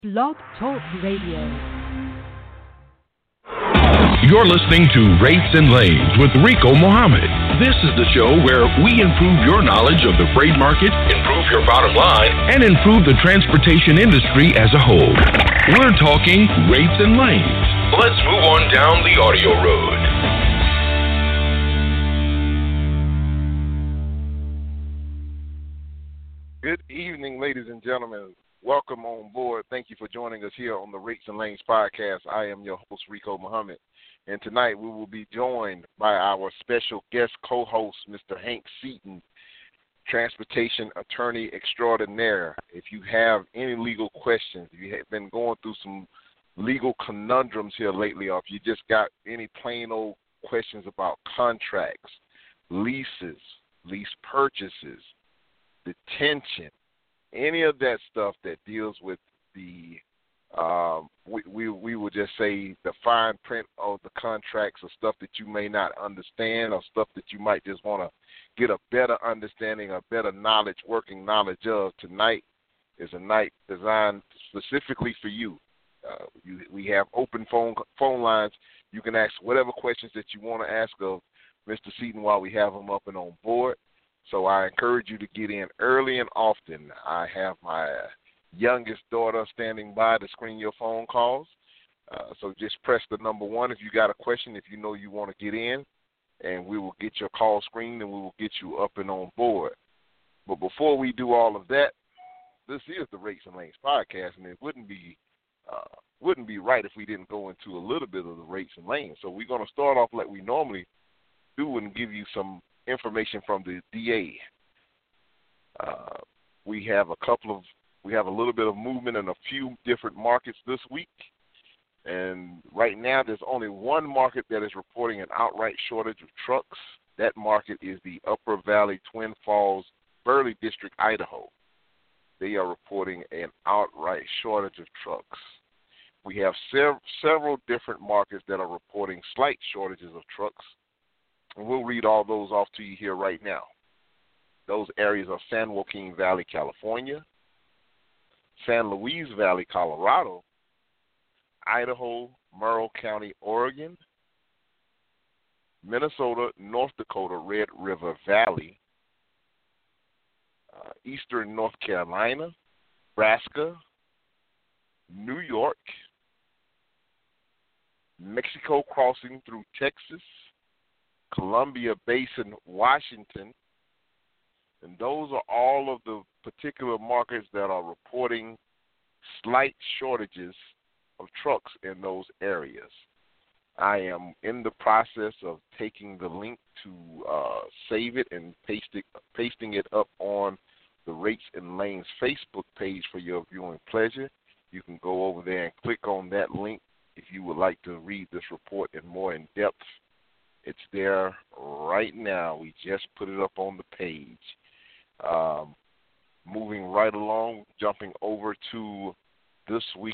Blog Talk Radio. You're listening to Rates and Lanes with Rico Muhammad. This is the show where we improve your knowledge of the freight market, improve your bottom line, and improve the transportation industry as a whole. We're talking rates and lanes. Let's move on down the audio road. Good evening, ladies and gentlemen. Welcome on board. Thank you for joining us here on the Rates and Lanes podcast. I am your host, Rico Muhammad. And tonight we will be joined by our special guest co-host, Mr. Hank Seaton, transportation attorney extraordinaire. If you have any legal questions, if you have been going through some legal conundrums here lately, or if you just got any plain old questions about contracts, leases, lease purchases, detention, any of that stuff that deals with the we would just say the fine print of the contracts, or stuff that you may not understand, or stuff that you might just want to get a better understanding, a better knowledge, working knowledge of. Tonight is a night designed specifically for you. We have open phone lines. You can ask whatever questions that you want to ask of Mr. Seaton while we have him up and on board. So I encourage you to get in early and often. I have my youngest daughter standing by to screen your phone calls. So just press the number 1 if you got a question, if you know you want to get in, and we will get your call screened and we will get you up and on board. But before we do all of that, this is the Rates and Lanes podcast, and it wouldn't be right if we didn't go into a little bit of the rates and lanes. So we're going to start off like we normally do and give you some information from the DA. We have a little bit of movement in a few different markets this week, and right now there's only one market that is reporting an outright shortage of trucks. That market is the Upper Valley, Twin Falls, Burley District, Idaho. They are reporting an outright shortage of trucks. We have several different markets that are reporting slight shortages of trucks. And we'll read all those off to you here right now. Those areas are San Joaquin Valley, California, San Luis Valley, Colorado, Idaho, Merle County, Oregon, Minnesota, North Dakota, Red River Valley, Eastern North Carolina, Nebraska, New York, Mexico crossing through Texas, Columbia Basin, Washington, and those are all of the particular markets that are reporting slight shortages of trucks in those areas. I am in the process of taking the link to save it and pasting it up on the Rates and Lanes Facebook page for your viewing pleasure. You can go over there and click on that link if you would like to read this report in depth. It's there right now. We just put it up on the page. Moving right along, jumping over to this week's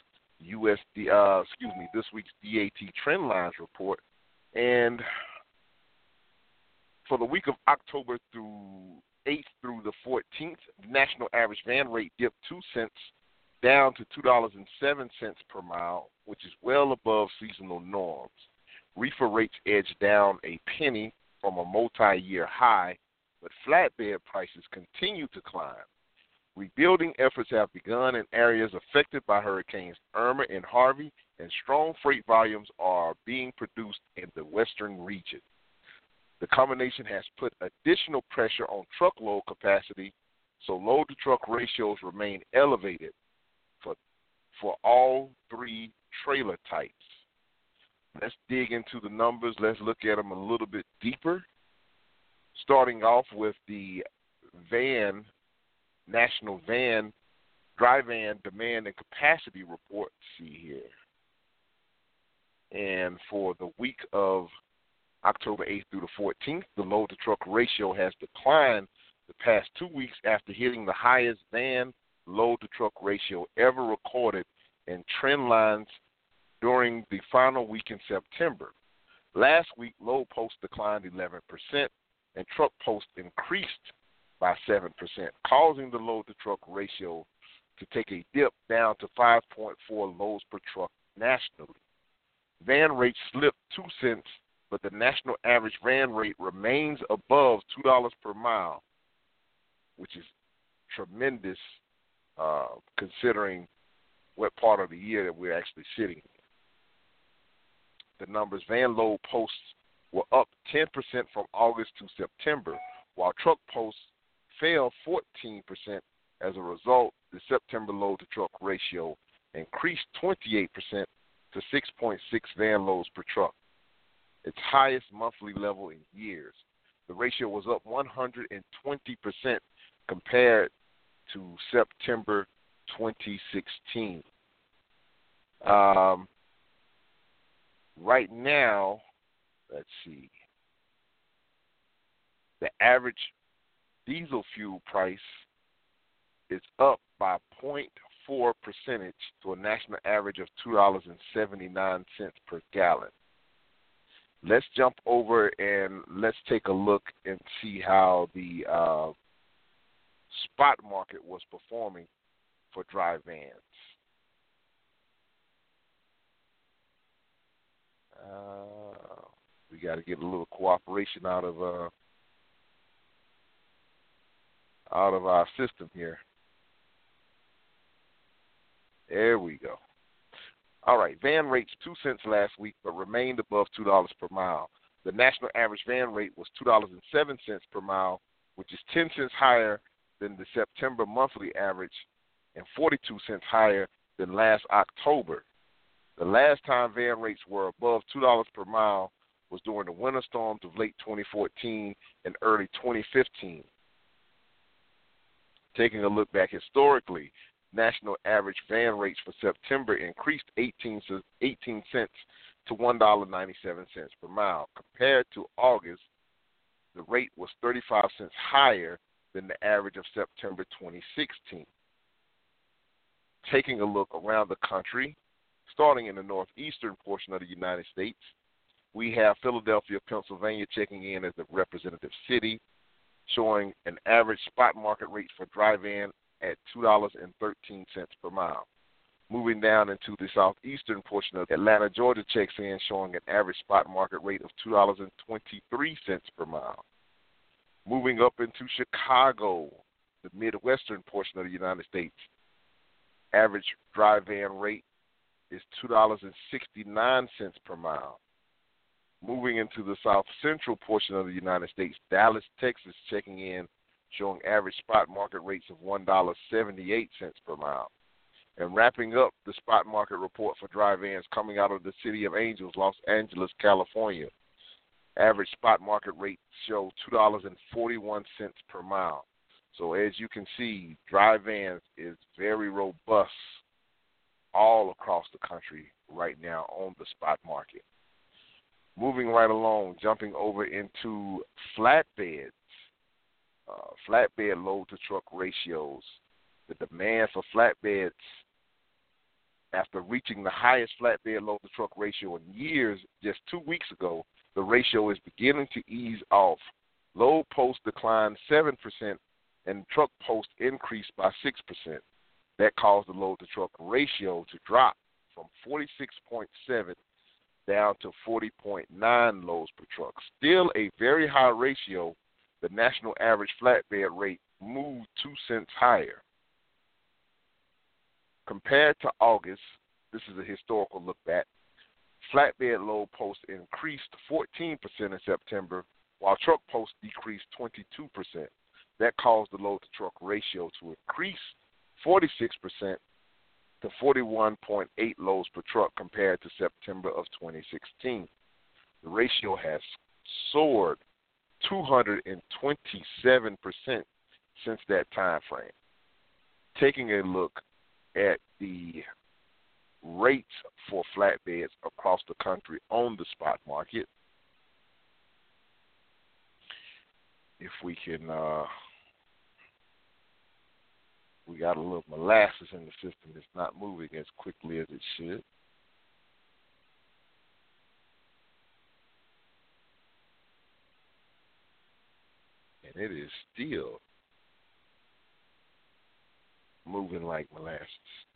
this week's DAT trend lines report. And for the week of October 8th through the 14th, the national average van rate dipped 2 cents down to $2.07 per mile, which is well above seasonal norms. Reefer rates edged down a penny from a multi-year high, but flatbed prices continue to climb. Rebuilding efforts have begun in areas affected by Hurricanes Irma and Harvey, and strong freight volumes are being produced in the western region. The combination has put additional pressure on truckload capacity, so load-to-truck ratios remain elevated for all three trailer types. Let's dig into the numbers. Let's look at them a little bit deeper. Starting off with the National Dry Van Demand and Capacity Report. See here. And for the week of October 8th through the 14th, the load-to-truck ratio has declined the past 2 weeks after hitting the highest van load-to-truck ratio ever recorded in trend lines during the final week in September. Last week, load posts declined 11%, and truck posts increased by 7%, causing the load-to-truck ratio to take a dip down to 5.4 loads per truck nationally. Van rates slipped 2 cents, but the national average van rate remains above $2 per mile, which is tremendous considering what part of the year that we're actually sitting in. The numbers, van load posts were up 10% from August to September, while truck posts fell 14%. As a result, the September load-to-truck ratio increased 28% to 6.6 van loads per truck, its highest monthly level in years. The ratio was up 120% compared to September 2016. Right now, let's see, the average diesel fuel price is up by 0.4% to a national average of $2.79 per gallon. Let's jump over and let's take a look and see how the spot market was performing for dry vans. We got to get a little cooperation out of our system here. There we go. All right, van rates 2 cents last week, but remained above $2 per mile. The national average van rate was $2.07 per mile, which is 10 cents higher than the September monthly average and 42 cents higher than last October. The last time van rates were above $2 per mile was during the winter storms of late 2014 and early 2015. Taking a look back historically, national average van rates for September increased 18 cents to $1.97 per mile. Compared to August, the rate was 35 cents higher than the average of September 2016. Taking a look around the country, starting in the northeastern portion of the United States, we have Philadelphia, Pennsylvania checking in as the representative city, showing an average spot market rate for dry van at $2.13 per mile. Moving down into the southeastern portion of Atlanta, Georgia checks in, showing an average spot market rate of $2.23 per mile. Moving up into Chicago, the midwestern portion of the United States, average dry van rate is $2.69 per mile. Moving into the south central portion of the United States, Dallas, Texas checking in, showing average spot market rates of $1.78 per mile. And wrapping up the spot market report for dry vans coming out of the City of Angels, Los Angeles, California, average spot market rates show $2.41 per mile. So as you can see, dry vans is very robust all across the country right now on the spot market. Moving right along, jumping over into flatbeds, flatbed load-to-truck ratios. The demand for flatbeds, after reaching the highest flatbed load-to-truck ratio in years, just 2 weeks ago, the ratio is beginning to ease off. Load posts declined 7% and truck posts increased by 6%. That caused the load-to-truck ratio to drop from 46.7 down to 40.9 loads per truck. Still a very high ratio. The national average flatbed rate moved 2 cents higher. Compared to August, this is a historical look back, flatbed load posts increased 14% in September, while truck posts decreased 22%. That caused the load-to-truck ratio to increase 46% to 41.8 loads per truck compared to September of 2016. The ratio has soared 227% since that time frame. Taking a look at the rates for flatbeds across the country on the spot market, if we can, we got a little molasses in the system. It's not moving as quickly as it should. And it is still moving like molasses.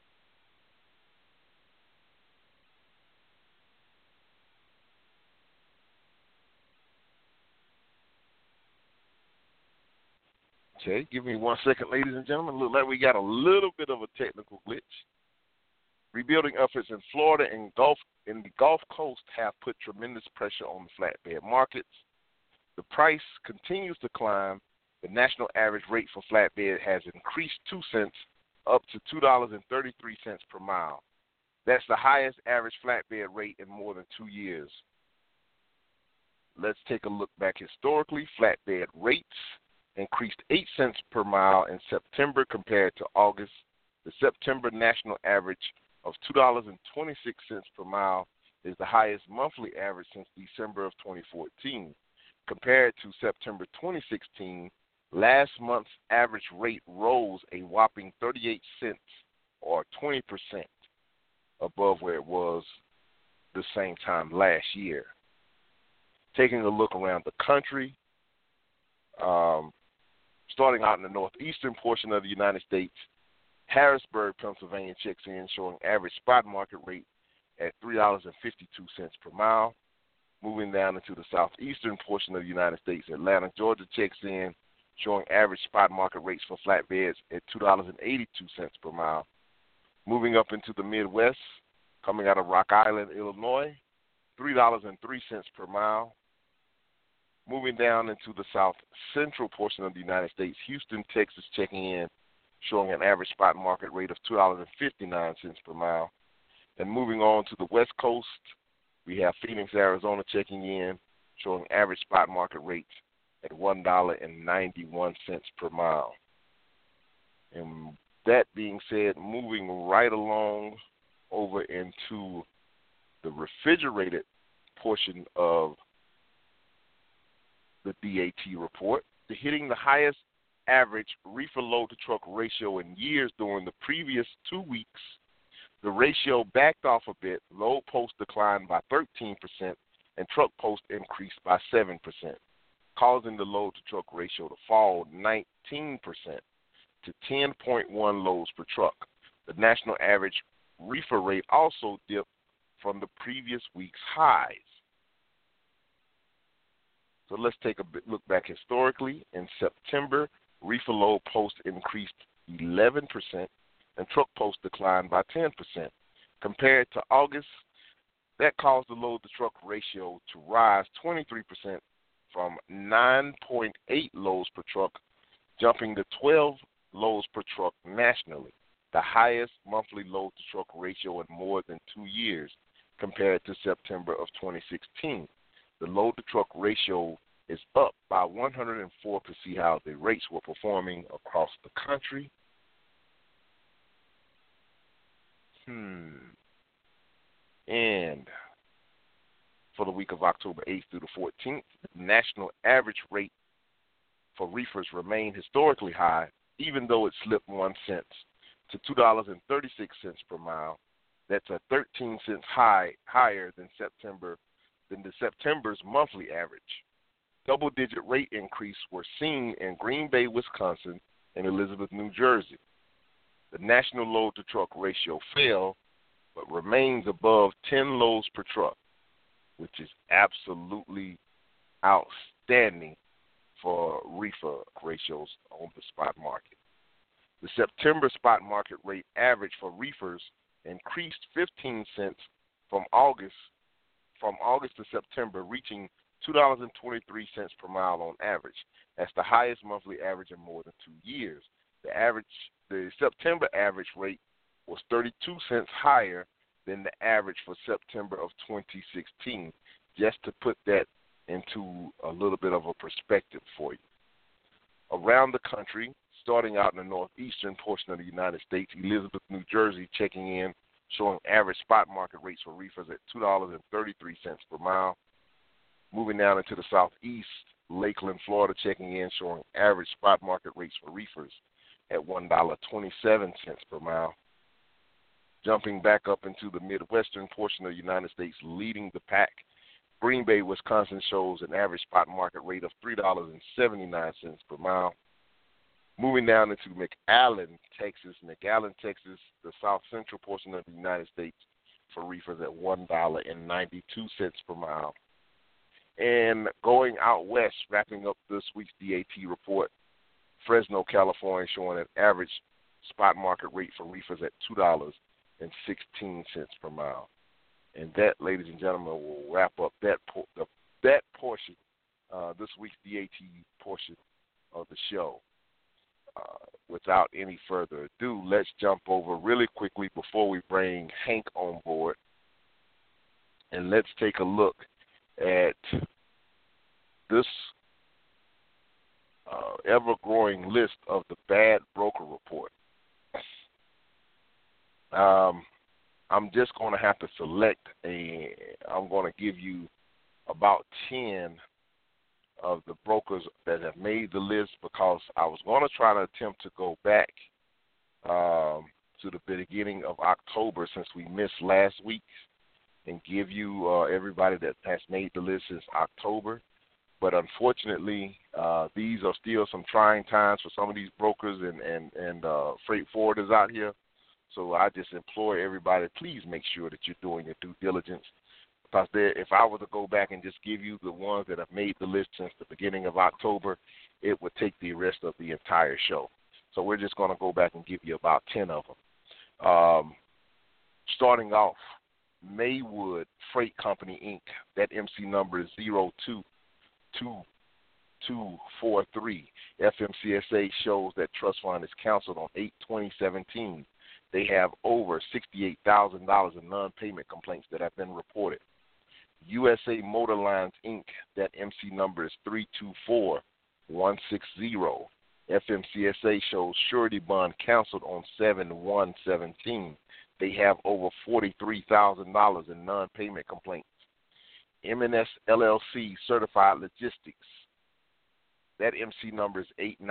Okay, give me 1 second, ladies and gentlemen. Look like we got a little bit of a technical glitch. Rebuilding efforts in Florida and the Gulf Coast have put tremendous pressure on the flatbed markets. The price continues to climb. The national average rate for flatbed has increased 2 cents up to $2.33 per mile. That's the highest average flatbed rate in more than 2 years. Let's take a look back historically. Flatbed rates increased 8 cents per mile in September compared to August. The September national average of $2.26 per mile is the highest monthly average since December of 2014. Compared to September 2016, last month's average rate rose a whopping 38 cents or 20% above where it was the same time last year. Taking a look around the country, starting out in the northeastern portion of the United States, Harrisburg, Pennsylvania checks in showing average spot market rate at $3.52 per mile. Moving down into the southeastern portion of the United States, Atlanta, Georgia checks in showing average spot market rates for flatbeds at $2.82 per mile. Moving up into the Midwest, coming out of Rock Island, Illinois, $3.03 per mile. Moving down into the south central portion of the United States, Houston, Texas checking in showing an average spot market rate of $2.59 per mile. And moving on to the west coast, we have Phoenix, Arizona checking in showing average spot market rates at $1.91 per mile. And that being said, moving right along over into the refrigerated portion of the DAT report, hitting the highest average reefer load to truck ratio in years during the previous 2 weeks. The ratio backed off a bit. Load post declined by 13% and truck post increased by 7%, causing the load to truck ratio to fall 19% to 10.1 loads per truck. The national average reefer rate also dipped from the previous week's highs. So let's take a look back historically. In September, reefer load post increased 11% and truck post declined by 10%. Compared to August, that caused the load to truck ratio to rise 23% from 9.8 loads per truck, jumping to 12 loads per truck nationally, the highest monthly load to truck ratio in more than 2 years compared to September of 2016. The load to truck ratio is up by 104 to see how the rates were performing across the country. And for the week of October 8th through the 14th, the national average rate for reefers remained historically high, even though it slipped 1 cent to $2.36 per mile. That's a 13 cents higher than the September's monthly average. Double-digit rate increase were seen in Green Bay, Wisconsin, and Elizabeth, New Jersey. The national load-to-truck ratio fell, but remains above 10 loads per truck, which is absolutely outstanding for reefer ratios on the spot market. The September spot market rate average for reefers increased 15 cents from August to September, reaching $2.23 per mile on average. That's the highest monthly average in more than 2 years. The September average rate was 32 cents higher than the average for September of 2016, just to put that into a little bit of a perspective for you. Around the country, starting out in the northeastern portion of the United States, Elizabeth, New Jersey checking in, showing average spot market rates for reefers at $2.33 per mile. Moving down into the southeast, Lakeland, Florida checking in, showing average spot market rates for reefers at $1.27 per mile. Jumping back up into the midwestern portion of the United States, leading the pack, Green Bay, Wisconsin shows an average spot market rate of $3.79 per mile. Moving down into McAllen, Texas. McAllen, Texas, the south central portion of the United States, for reefers at $1.92 per mile. And going out west, wrapping up this week's DAT report, Fresno, California, showing an average spot market rate for reefers at $2.16 per mile. And that, ladies and gentlemen, will wrap up that portion, this week's DAT portion of the show. Without any further ado, let's jump over really quickly before we bring Hank on board, and let's take a look at this ever-growing list of the bad broker report. I'm just going to have to select I'm going to give you about 10 of the brokers that have made the list, because I was going to try to attempt to go back to the beginning of October, since we missed last week, and give you everybody that has made the list since October. But unfortunately, these are still some trying times for some of these brokers and freight forwarders out here. So I just implore everybody, please make sure that you're doing your due diligence. Because if I were to go back and just give you the ones that have made the list since the beginning of October, it would take the rest of the entire show. So we're just going to go back and give you about 10 of them. Starting off, Maywood Freight Company, Inc., that MC number is 02243. FMCSA shows that trust fund is canceled on 8/20/17. They have over $68,000 in non-payment complaints that have been reported. USA Motor Lines, Inc., that MC number is 324160. FMCSA shows surety bond canceled on 7/1/17. They have over $43,000 in non-payment complaints. M&S LLC Certified Logistics, that MC number is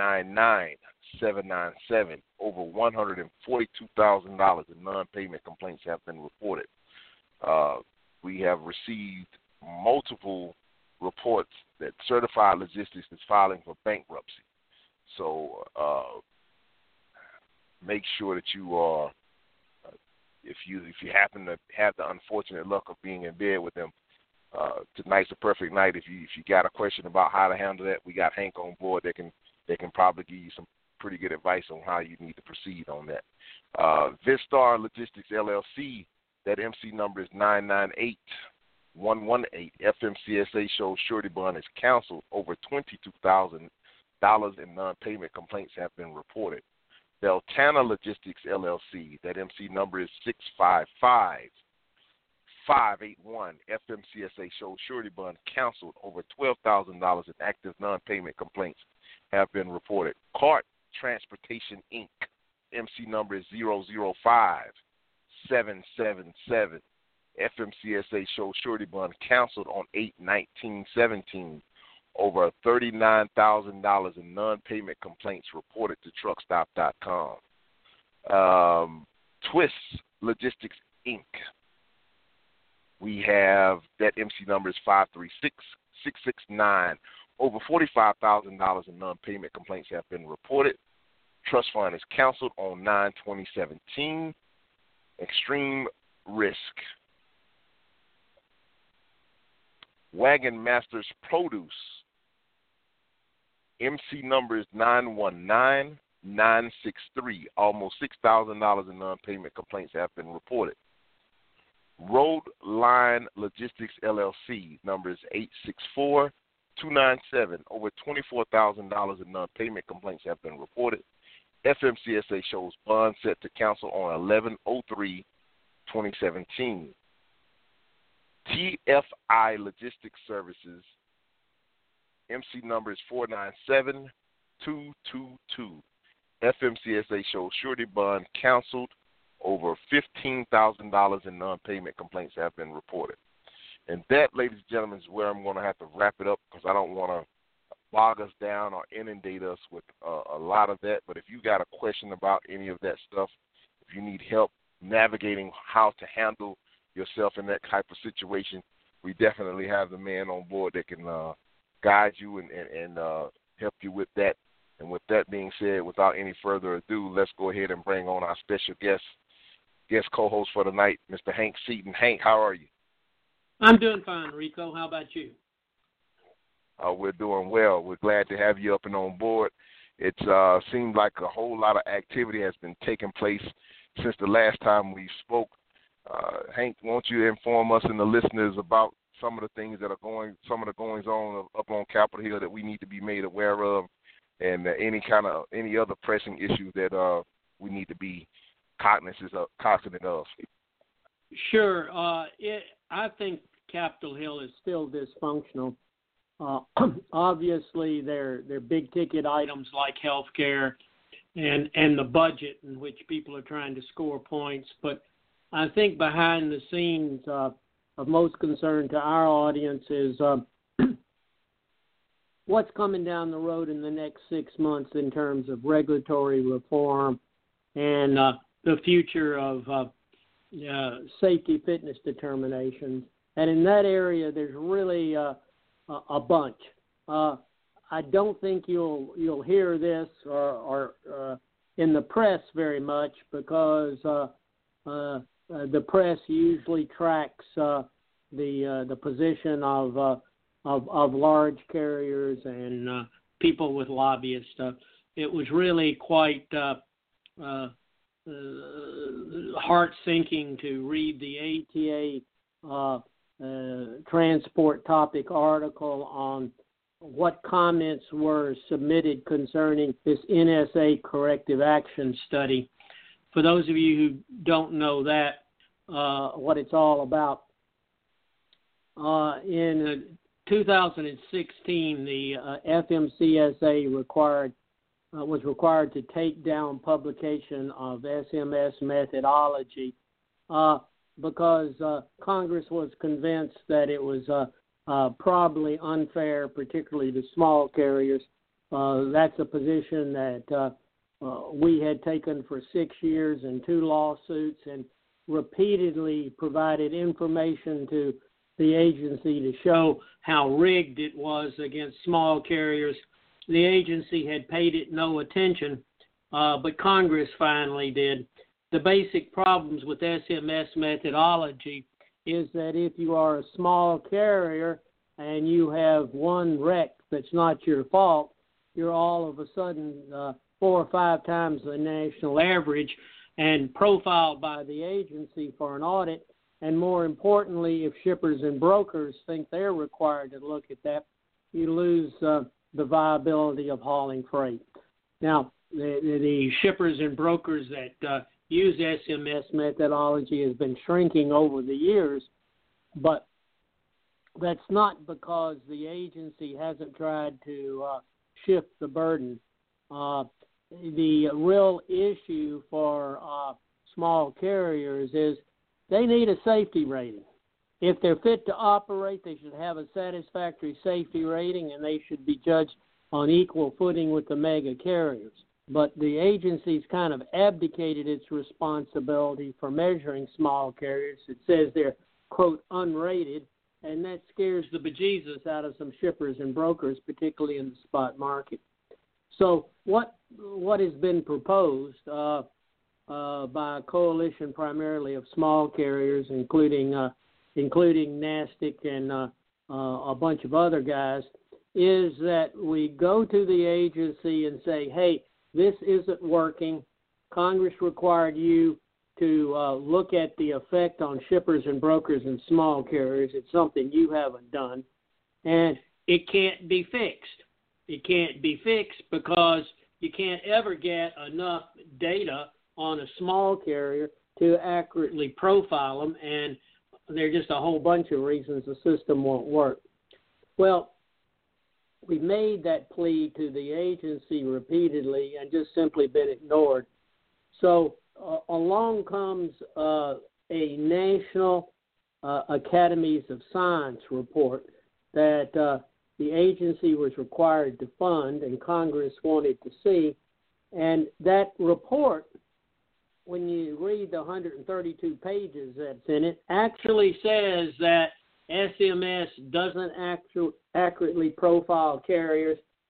899797. Over $142,000 in non-payment complaints have been reported. We have received multiple reports that Certified Logistics is filing for bankruptcy. So make sure that you are, if you happen to have the unfortunate luck of being in bed with them, tonight's a perfect night. If you got a question about how to handle that, we got Hank on board that can probably give you some pretty good advice on how you need to proceed on that. Vistar Logistics LLC, that MC number is 998118. FMCSA shows surety bond is canceled. Over $22,000 in non-payment complaints have been reported. Beltana Logistics LLC, that MC number is 655581. FMCSA shows surety bond canceled. Over $12,000 in active non-payment complaints have been reported. Cart Transportation, Inc., MC number is 005777. FMCSA shows surety bond canceled on 8/19/17. Over $39,000 in non-payment complaints reported to truckstop.com. Twist Logistics, Inc., we have that MC number is 536669. Over $45,000 in non-payment complaints have been reported. Trust fund is canceled on 9/20/17. Extreme Risk. Wagon Masters Produce, MC number is 919963. Almost $6,000 in non-payment complaints have been reported. Road Line Logistics LLC, number is 864297. Over $24,000 in non-payment complaints have been reported. FMCSA shows bond set to cancel on 11/03/2017. TFI Logistics Services, MC number is 497222. FMCSA shows surety bond canceled. Over $15,000 in non-payment complaints have been reported. And that, ladies and gentlemen, is where I'm going to have to wrap it up, because I don't want to bog us down or inundate us with a lot of that. But if you got a question about any of that stuff, if you need help navigating how to handle yourself in that type of situation, we definitely have the man on board that can guide you and help you with that And with that being said, without any further ado, let's go ahead and bring on our special guest co-host for the night, Mr. Hank Seaton. Hank, how are you? I'm doing fine, Rico. How about you? We're doing well. We're glad to have you up and on board. It seemed like a whole lot of activity has been taking place since the last time we spoke. Hank, won't you inform us and the listeners about some of the things that are some of the goings on up on Capitol Hill that we need to be made aware of, and any other pressing issues that we need to be cognizant of? Sure. I think Capitol Hill is still dysfunctional. Obviously, they're big ticket items like health care and the budget in which people are trying to score points. But I think behind the scenes of most concern to our audience is what's coming down the road in the next 6 months in terms of regulatory reform and the future of safety fitness determinations. And in that area, there's really a bunch. I don't think you'll hear this or in the press very much because the press usually tracks the position of large carriers and people with lobbyists. It was really quite heart-sinking to read the ATA transport topic article on what comments were submitted concerning this NSA corrective action study. For those of you who don't know that, what it's all about, in 2016, the FMCSA was required to take down publication of SMS methodology because Congress was convinced that it was probably unfair, particularly to small carriers. That's a position that we had taken for 6 years in 2 lawsuits and repeatedly provided information to the agency to show how rigged it was against small carriers. The agency had paid it no attention, but Congress finally did. The basic problems with SMS methodology is that if you are a small carrier and you have one wreck that's not your fault, you're all of a sudden 4 or 5 times the national average and profiled by the agency for an audit. And more importantly, if shippers and brokers think they're required to look at that, you lose the viability of hauling freight. Now, the shippers and brokers that use SMS methodology has been shrinking over the years, but that's not because the agency hasn't tried to shift the burden. The real issue for small carriers is they need a safety rating. If they're fit to operate, they should have a satisfactory safety rating, and they should be judged on equal footing with the mega carriers. But the agency's kind of abdicated its responsibility for measuring small carriers. It says they're, quote, unrated, and that scares the bejesus out of some shippers and brokers, particularly in the spot market. So what has been proposed by a coalition primarily of small carriers, including NASTC and a bunch of other guys, is that we go to the agency and say, hey, this isn't working. Congress required you to look at the effect on shippers and brokers and small carriers. It's something you haven't done, and it can't be fixed. It can't be fixed because you can't ever get enough data on a small carrier to accurately profile them, and there are just a whole bunch of reasons the system won't work. Well, we made that plea to the agency repeatedly and just simply been ignored. So along comes a National Academies of Science report that the agency was required to fund and Congress wanted to see. And that report, when you read the 132 pages that's in it, actually says that SMS doesn't accurately profile carriers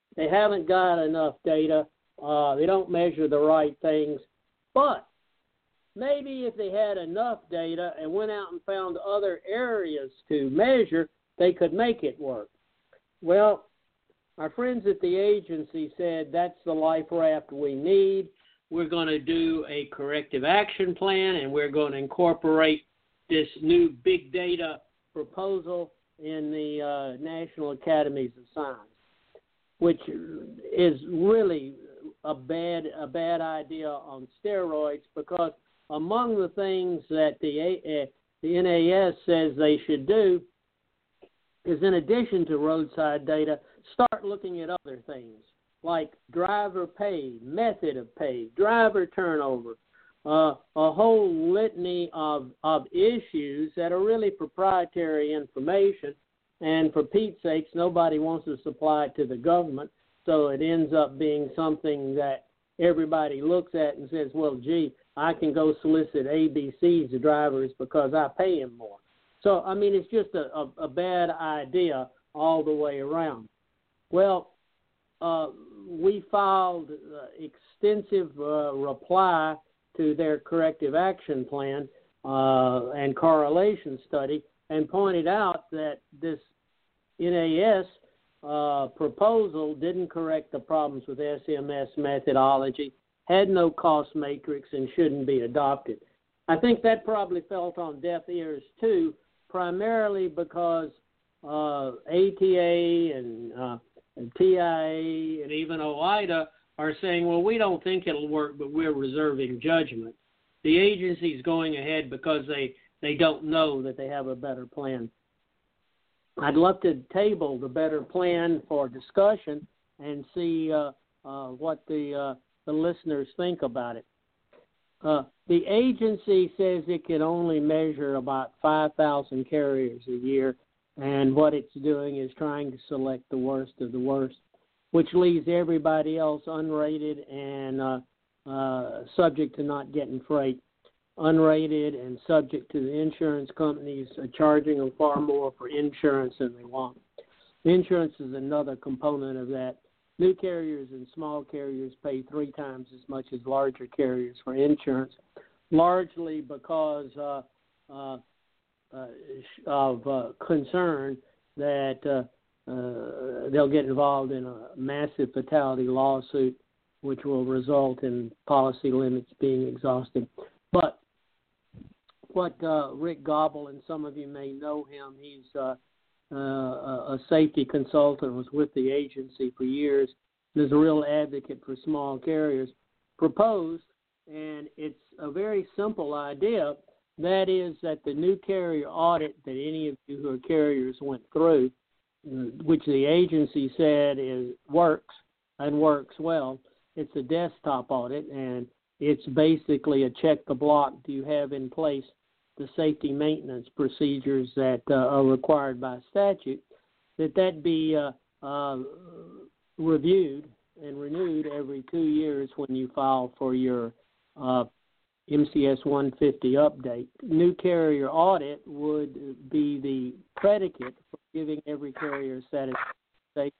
They haven't got enough data. They don't measure the right things. But maybe if they had enough data and went out and found other areas to measure, they could make it work. Well, our friends at the agency said that's the life raft we need. We're going to do a corrective action plan, and we're going to incorporate this new big data proposal in the National Academies of Science, which is really a bad idea on steroids, because among the things that the NAS says they should do is, in addition to roadside data, start looking at other things like driver pay, method of pay, driver turnover, a whole litany of issues that are really proprietary information. And for Pete's sakes, nobody wants to supply it to the government, so it ends up being something that everybody looks at and says, well, gee, I can go solicit ABCs to drivers because I pay them more. So, I mean, it's just a bad idea all the way around. Well, we filed extensive reply to their corrective action plan and correlation study, and pointed out that this NAS proposal didn't correct the problems with SMS methodology, had no cost matrix, and shouldn't be adopted. I think that probably fell on deaf ears too, primarily because ATA and TIA and even OIDA are saying, well, we don't think it'll work, but we're reserving judgment. The agency's going ahead because they don't know that they have a better plan. I'd love to table the better plan for discussion and see what the listeners think about it. The agency says it can only measure about 5,000 carriers a year, and what it's doing is trying to select the worst of the worst, which leaves everybody else unrated and subject to not getting freight. Unrated and subject to the insurance companies charging them far more for insurance than they want. Insurance is another component of that. New carriers and small carriers pay 3 times as much as larger carriers for insurance, largely because of concern that they'll get involved in a massive fatality lawsuit, which will result in policy limits being exhausted. But what Rick Gobble, and some of you may know him, he's a safety consultant, was with the agency for years, is a real advocate for small carriers, proposed, and it's a very simple idea. That is that the new carrier audit that any of you who are carriers went through, which the agency said works and works well, it's a desktop audit, and it's basically a check the block. Do you have in place the safety maintenance procedures that are required by statute? That be reviewed and renewed every 2 years when you file for your MCS 150 update. New carrier audit would be the predicate for giving every carrier satisfaction,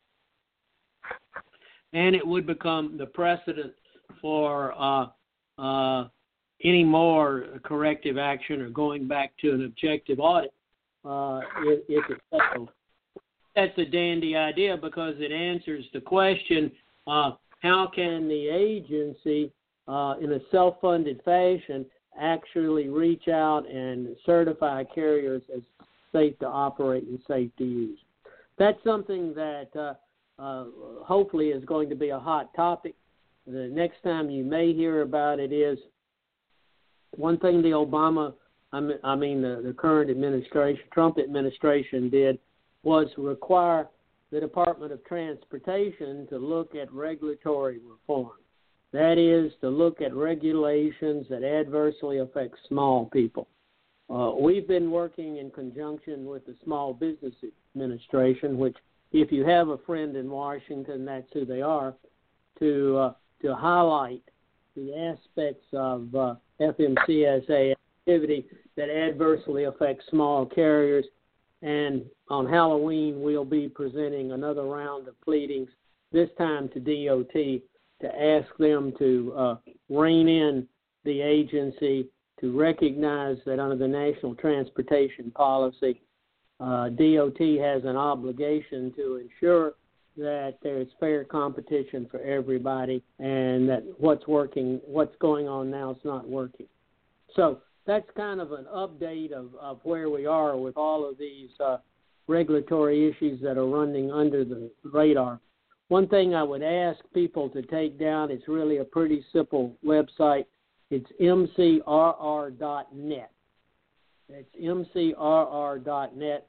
and it would become the precedent for any more corrective action or going back to an objective audit if it's failed. That's a dandy idea because it answers the question, how can the agency, in a self-funded fashion, actually reach out and certify carriers as safe to operate and safe to use? That's something that hopefully is going to be a hot topic. The next time you may hear about it is one thing the current administration, Trump administration, did was require the Department of Transportation to look at regulatory reform. That is, to look at regulations that adversely affect small people. We've been working in conjunction with the Small Business Administration, which, if you have a friend in Washington, that's who they are, to highlight the aspects of FMCSA activity that adversely affects small carriers. And on Halloween, we'll be presenting another round of pleadings this time to DOT, to ask them to rein in the agency, to recognize that under the National Transportation Policy, DOT has an obligation to ensure that there's fair competition for everybody, and that what's going on now is not working. So that's kind of an update of where we are with all of these regulatory issues that are running under the radar. One thing I would ask people to take down, it's really a pretty simple website. It's mcrr.net. It's mcrr.net.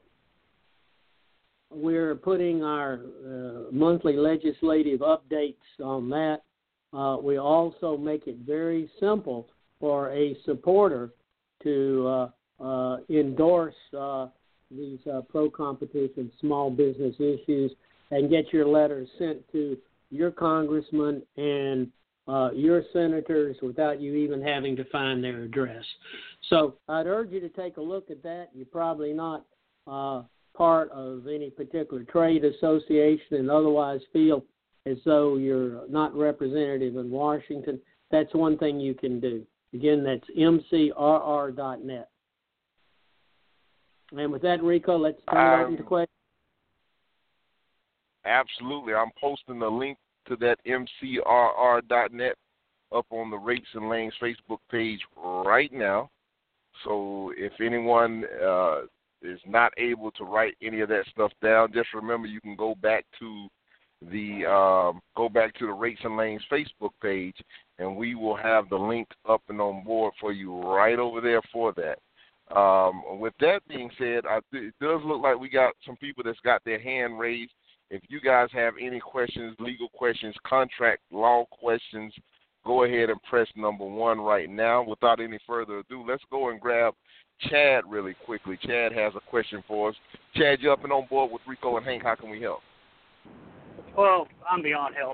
We're putting our monthly legislative updates on that. We also make it very simple for a supporter to endorse these pro-competition small business issues and get your letters sent to your congressman and your senators without you even having to find their address. So I'd urge you to take a look at that. You're probably not part of any particular trade association and otherwise feel as though you're not representative in Washington. That's one thing you can do. Again, that's mcrr.net. And with that, Rico, let's turn it over to questions. Absolutely. I'm posting the link to that mcrr.net up on the Rates and Lanes Facebook page right now. So if anyone is not able to write any of that stuff down, just remember you can go back to the Rates and Lanes Facebook page, and we will have the link up and on board for you right over there for that. With that being said, it does look like we got some people that's got their hand raised. If you guys have any questions, legal questions, contract law questions, go ahead and press number 1 right now. Without any further ado, let's go and grab Chad really quickly. Chad has a question for us. Chad, you up and on board with Rico and Hank. How can we help? Well, I'm beyond help.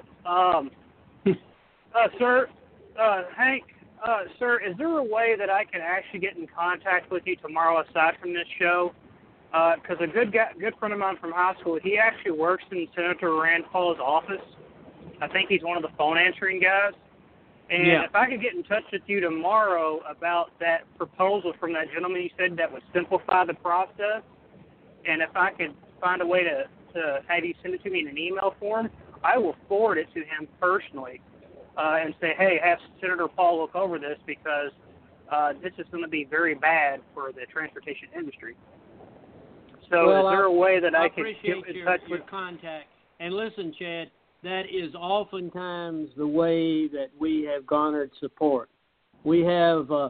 Sir, Hank, sir, is there a way that I can actually get in contact with you tomorrow aside from this show? Because a good friend of mine from high school, he actually works in Senator Rand Paul's office. I think he's one of the phone answering guys. And if I could get in touch with you tomorrow about that proposal from that gentleman you said that would simplify the process, and if I could find a way to have you send it to me in an email form, I will forward it to him personally and say, hey, have Senator Paul look over this because this is going to be very bad for the transportation industry. So is there a way that I can get in touch with your contact? And listen, Chad, that is oftentimes the way that we have garnered support. We have a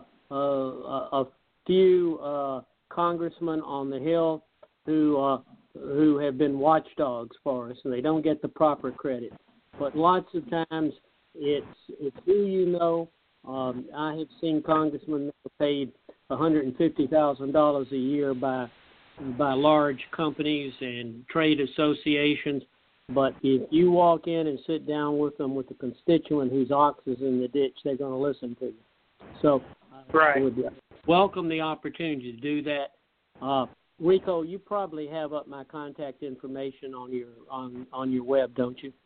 few congressmen on the Hill who have been watchdogs for us, and they don't get the proper credit. But lots of times it's who you know. I have seen congressmen paid $150,000 a year by large companies and trade associations. But if you walk in and sit down with them with a constituent whose ox is in the ditch, they're going to listen to you. So I would welcome the opportunity to do that. Rico, you probably have up my contact information on your web, don't you?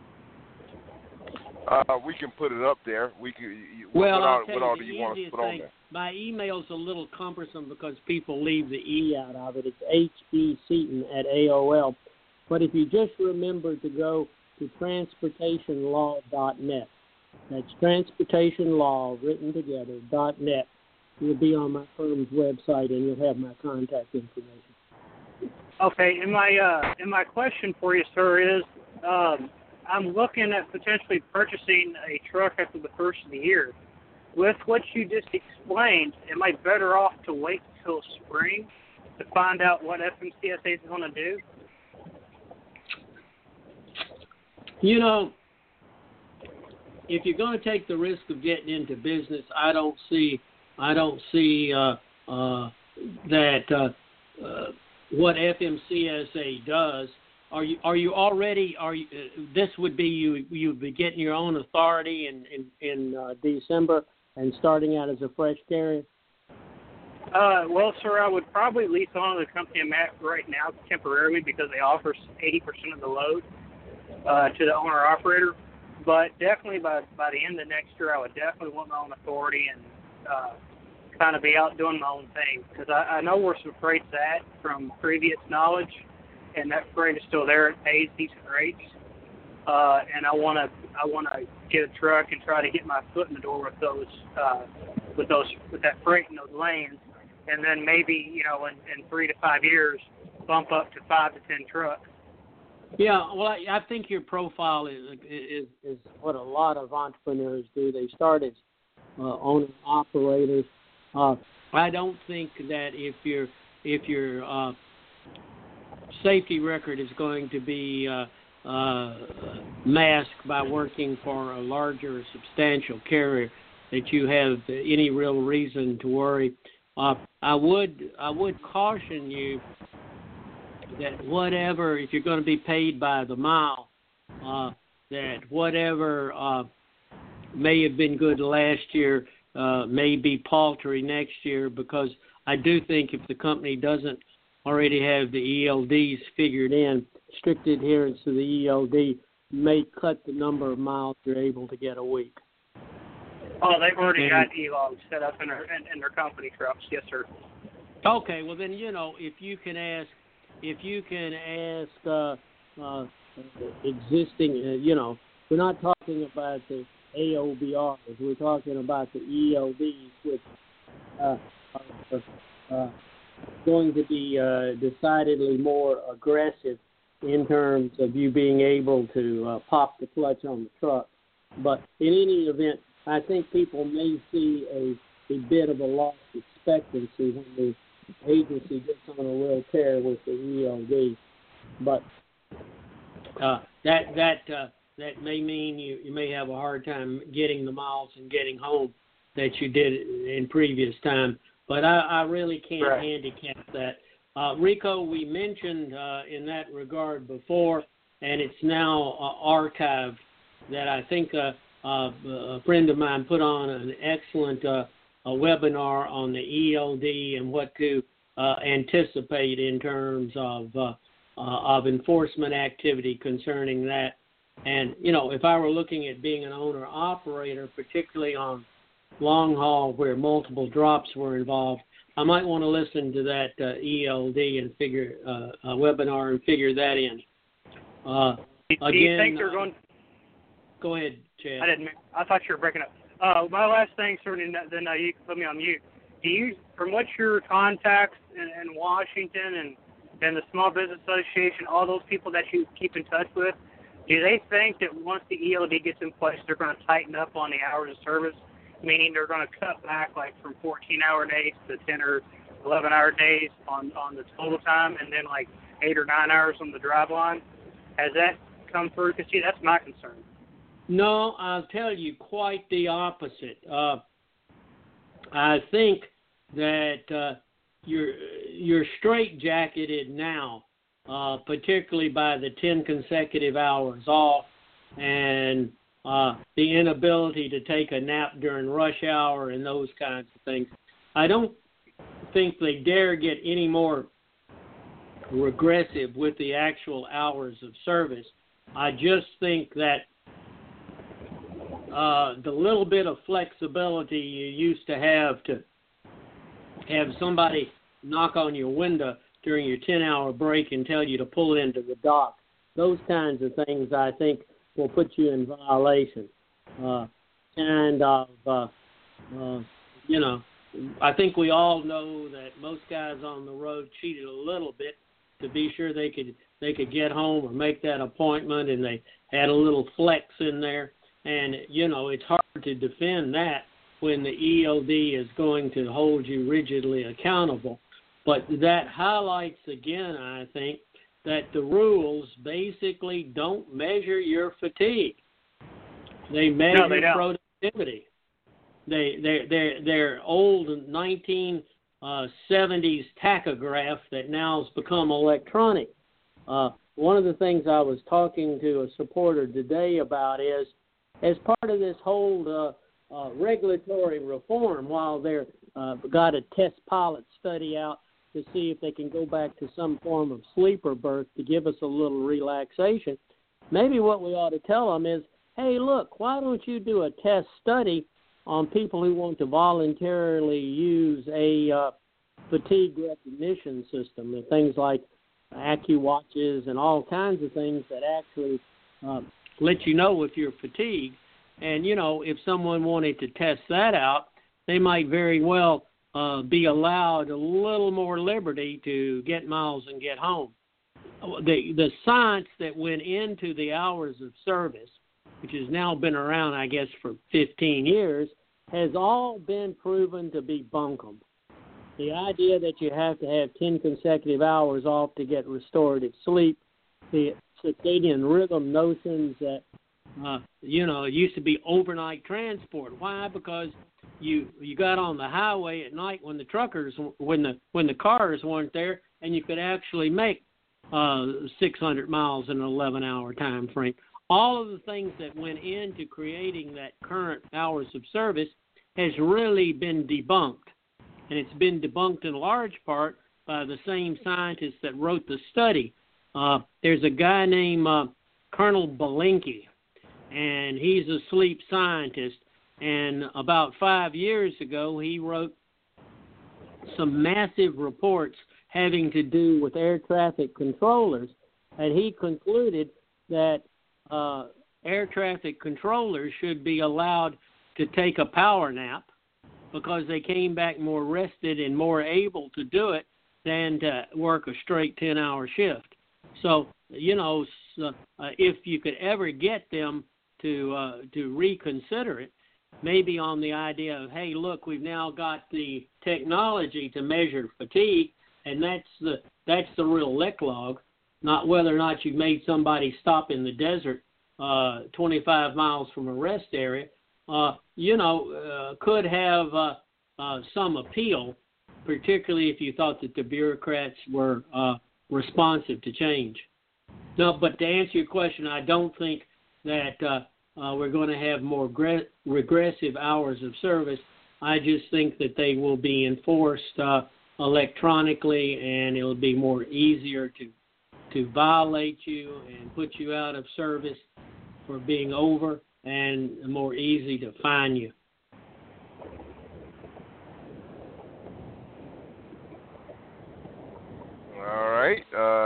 We can put it up there. We can. What all do you want to put on there? My email's a little cumbersome because people leave the E out of it. It's HESeaton@AOL. But if you just remember to go to transportationlaw.net, that's transportationlaw written together .net. You'll be on my firm's website and you'll have my contact information. Okay, and my question for you, sir, is I'm looking at potentially purchasing a truck after the first of the year. With what you just explained, am I better off to wait till spring to find out what FMCSA is going to do? You know, if you're going to take the risk of getting into business, I don't see that what FMCSA does. This would be you'd be getting your own authority in December and starting out as a fresh carrier? Well, sir, I would probably lease on to the company I'm at right now temporarily because they offer 80% of the load. to the owner-operator. But definitely by the end of next year, I would definitely want my own authority and kind of be out doing my own thing. Because I know where some freight's at from previous knowledge, and that freight is still there. It pays decent rates. And I want to get a truck and try to get my foot in the door with that freight in those lanes, and then maybe in 3 to 5 years bump up to 5 to 10 trucks. Yeah, well, I think your profile is what a lot of entrepreneurs do. They start as owner operators. I don't think that if your safety record is going to be masked by working for a larger, substantial carrier, that you have any real reason to worry. I would caution you that whatever, if you're going to be paid by the mile, that whatever may have been good last year may be paltry next year, because I do think if the company doesn't already have the ELDs figured in, strict adherence to the ELD may cut the number of miles you're able to get a week. Oh, they've already got ELOGs set up in their company trucks. Yes, sir. Okay, well then, if you can ask existing, we're not talking about the AOBRs. We're talking about the ELDs, which are going to be decidedly more aggressive in terms of you being able to pop the clutch on the truck. But in any event, I think people may see a bit of a lost expectancy when the agency gets on a real tear with the ELD. But that may mean you may have a hard time getting the miles and getting home that you did in previous time. But I really can't handicap that. Rico, we mentioned in that regard before, and it's now archived, that I think a friend of mine put on an excellent webinar on the ELD and what to anticipate in terms of enforcement activity concerning that. And, if I were looking at being an owner-operator, particularly on long haul where multiple drops were involved, I might want to listen to that ELD and figure a webinar and figure that in. Do you think they're going? Go ahead, Chad. I thought you were breaking up. My last thing, sir, then you can put me on mute. Do you, from what your contacts in Washington and the Small Business Association, all those people that you keep in touch with, do they think that once the ELD gets in place, they're going to tighten up on the hours of service? Meaning they're going to cut back like from 14-hour days to 10 or 11-hour days on the total time, and then like 8 or 9 hours on the drive line. Has that come through? Because, see, that's my concern. No, I'll tell you quite the opposite. I think that you're straitjacketed now, particularly by the 10 consecutive hours off and the inability to take a nap during rush hour and those kinds of things. I don't think they dare get any more regressive with the actual hours of service. I just think that the little bit of flexibility you used to have somebody knock on your window during your 10-hour break and tell you to pull into the dock, those kinds of things I think will put you in violation. I think we all know that most guys on the road cheated a little bit to be sure they could get home or make that appointment, and they had a little flex in there. And, it's hard to defend that when the ELD is going to hold you rigidly accountable. But that highlights, again, I think, that the rules basically don't measure your fatigue. They measure productivity. They're old 1970s tachograph that now has become electronic. One of the things I was talking to a supporter today about is, as part of this whole regulatory reform, while they're got a test pilot study out to see if they can go back to some form of sleeper berth to give us a little relaxation, maybe what we ought to tell them is, hey, look, why don't you do a test study on people who want to voluntarily use a fatigue recognition system, and things like AccuWatches and all kinds of things that actually let you know if you're fatigued. And, if someone wanted to test that out, they might very well be allowed a little more liberty to get miles and get home. The science that went into the hours of service, which has now been around, I guess, for 15 years, has all been proven to be bunkum. The idea that you have to have 10 consecutive hours off to get restorative sleep, the circadian rhythm notions that, it used to be overnight transport. Why? Because you got on the highway at night when the cars weren't there, and you could actually make 600 miles in an 11-hour time frame. All of the things that went into creating that current hours of service has really been debunked. And it's been debunked in large part by the same scientists that wrote the study. There's a guy named Colonel Belinkie, and he's a sleep scientist. And about 5 years ago, he wrote some massive reports having to do with air traffic controllers. And he concluded that air traffic controllers should be allowed to take a power nap, because they came back more rested and more able to do it than to work a straight 10-hour shift. So, if you could ever get them to reconsider it, maybe on the idea of, hey, look, we've now got the technology to measure fatigue, and that's the real lick log, not whether or not you've made somebody stop in the desert 25 miles from a rest area. Could have some appeal, particularly if you thought that the bureaucrats were responsive to change. No, but to answer your question, I don't think that we're going to have more regressive hours of service. I just think that they will be enforced electronically, and it'll be more easier to violate you and put you out of service for being over, and more easy to find you. All right.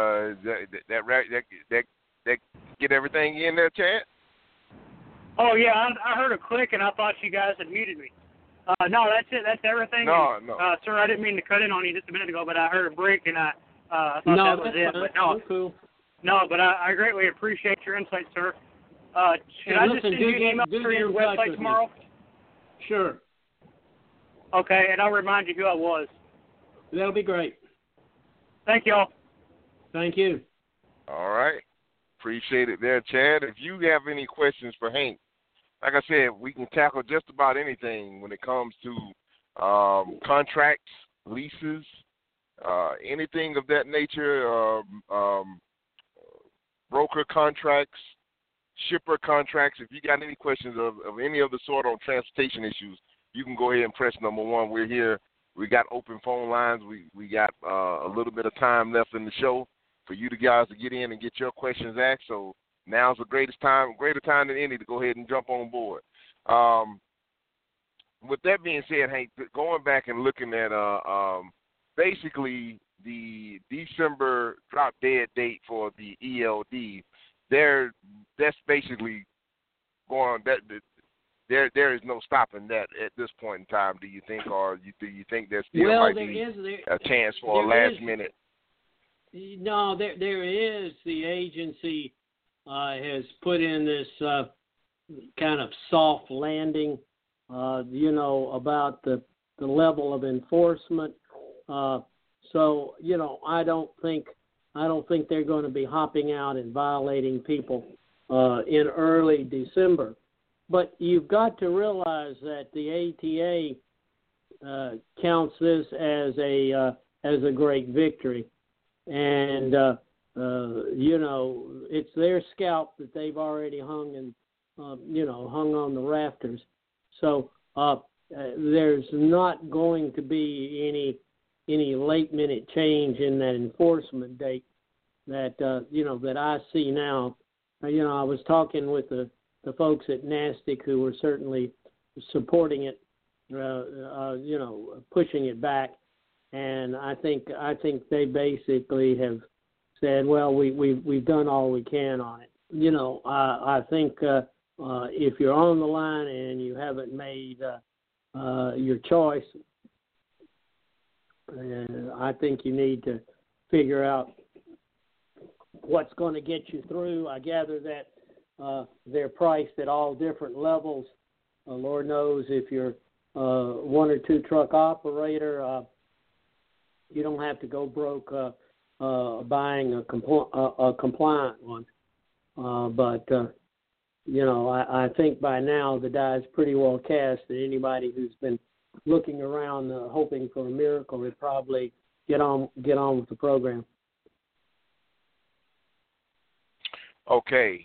That get everything in there, Chad? Oh, yeah, I heard a click, and I thought you guys had muted me. No, that's it. That's everything. No. Sir, I didn't mean to cut in on you just a minute ago, but I heard a break, and I thought that was it. But no, cool. No, but I greatly appreciate your insight, sir. Should I just send you an email for your website tomorrow? Sure. Okay, and I'll remind you who I was. That'll be great. Thank you all. Thank you. All right. Appreciate it there, Chad. If you have any questions for Hank, like I said, we can tackle just about anything when it comes to contracts, leases, anything of that nature, broker contracts, shipper contracts. If you got any questions of any of the sort on transportation issues, you can go ahead and press number 1. We're here. We got open phone lines. We got a little bit of time left in the show for you guys to get in and get your questions asked. So now's the greater time than any to go ahead and jump on board. With that being said, Hank, going back and looking at basically the December drop dead date for the ELD, that's basically going. There is no stopping that at this point in time. Do you think, or do you think there's still might be a chance for a last minute? No, there is. The agency has put in this kind of soft landing, about the level of enforcement. So, I don't think they're going to be hopping out and violating people in early December. But you've got to realize that the ATA counts this as a great victory, and it's their scalp that they've already hung on the rafters. So there's not going to be any late minute change in that enforcement date that that I see now. I was talking with the folks at NASTC who were certainly supporting it, pushing it back, and I think they basically have said, well, we've done all we can on it. I think if you're on the line and you haven't made your choice, I think you need to figure out what's going to get you through. I gather that they're priced at all different levels. Lord knows if you're one or two truck operator, you don't have to go broke buying a compliant one. But I think by now the die is pretty well cast, and anybody who's been looking around hoping for a miracle would probably get on with the program. Okay.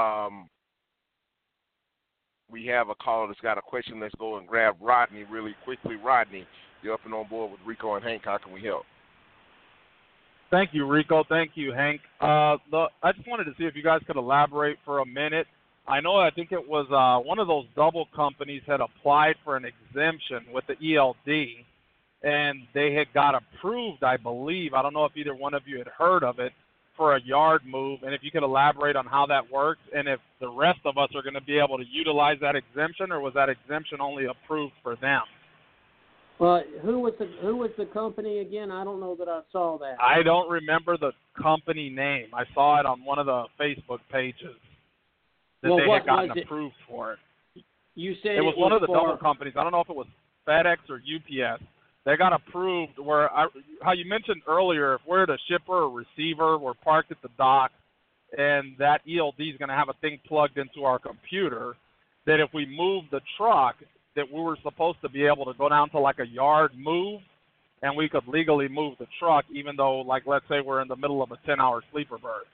We have a caller that's got a question. Let's go and grab Rodney really quickly. Rodney, you're up and on board with Rico and Hank. How can we help? Thank you, Rico. Thank you, Hank. I just wanted to see if you guys could elaborate for a minute. I think it was one of those double companies had applied for an exemption with the ELD, and they had got approved, I believe. I don't know if either one of you had heard of it, for a yard move, and if you could elaborate on how that works, and if the rest of us are going to be able to utilize that exemption, or was that exemption only approved for them? Well, who was the company again? I don't know that I saw that. I don't remember the company name. I saw it on one of the Facebook pages that they had gotten approved for it. You said it was one of the double companies. I don't know if it was FedEx or UPS. They got approved where, how you mentioned earlier, if we're the shipper or receiver, we're parked at the dock, and that ELD is going to have a thing plugged into our computer, that if we move the truck, that we were supposed to be able to go down to like a yard move, and we could legally move the truck, even though, like, let's say we're in the middle of a 10-hour sleeper berth.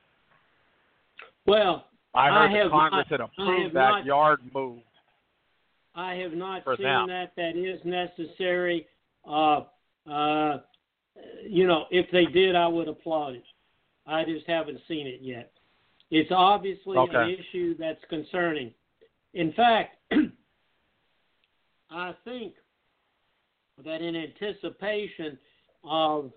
Well, I heard that Congress had approved that yard move. I have not seen them. that. That is necessary. If they did, I would applaud it. I just haven't seen it yet. It's obviously an issue that's concerning. In fact, I think that in anticipation of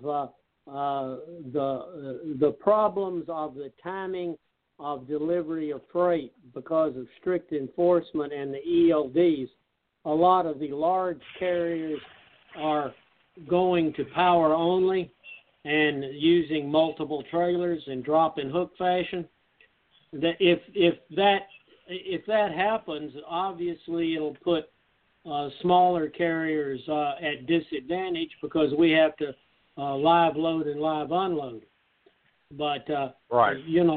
the problems of the timing of delivery of freight because of strict enforcement and the ELDs, a lot of the large carriers are going to power only and using multiple trailers in drop and hook fashion. That if that happens, obviously it'll put smaller carriers at disadvantage because we have to live load and live unload. But right.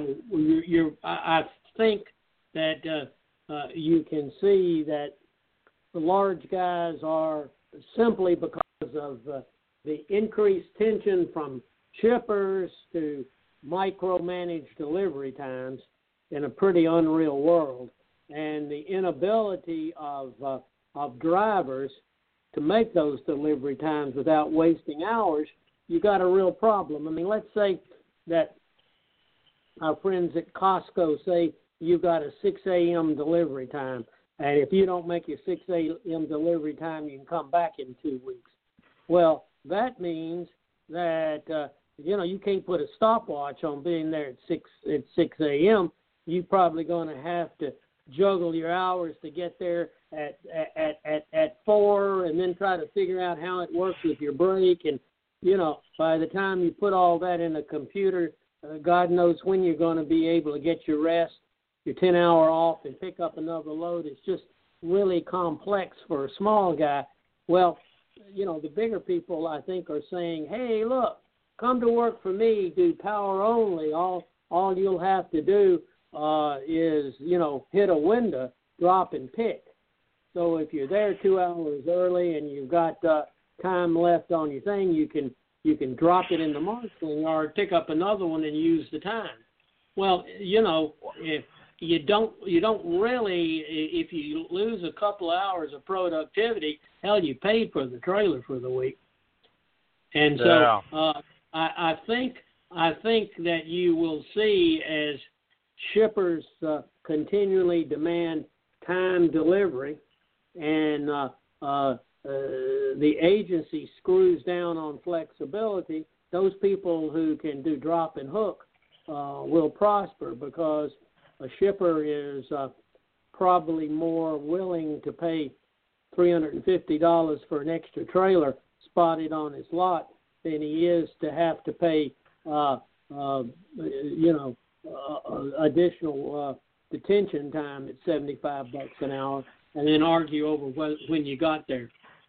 I think that you can see that the large guys are simply because of the increased tension from shippers to micromanaged delivery times in a pretty unreal world, and the inability of drivers to make those delivery times without wasting hours, you got a real problem. I mean, let's say that our friends at Costco say you've got a 6 a.m. delivery time, and if you don't make your 6 a.m. delivery time, you can come back in 2 weeks. Well, that means that, you can't put a stopwatch on being there at 6 a.m. You're probably going to have to juggle your hours to get there at 4 and then try to figure out how it works with your break. And, by the time you put all that in a computer, God knows when you're going to be able to get your rest, your 10-hour off, and pick up another load. It's just really complex for a small guy. Well, the bigger people, I think, are saying, hey, look, come to work for me, do power only. All you'll have to do is, hit a window, drop and pick. So if you're there 2 hours early and you've got time left on your thing, you can drop it in the marshalling yard, pick up another one, and use the time. Well, if you don't really, if you lose a couple of hours of productivity, hell, you paid for the trailer for the week. And so I think that you will see as shippers continually demand time delivery, and the agency screws down on flexibility, those people who can do drop and hook will prosper, because a shipper is probably more willing to pay $350 for an extra trailer spotted on his lot than he is to have to pay, additional detention time at $75 an hour, and then argue over when you got there.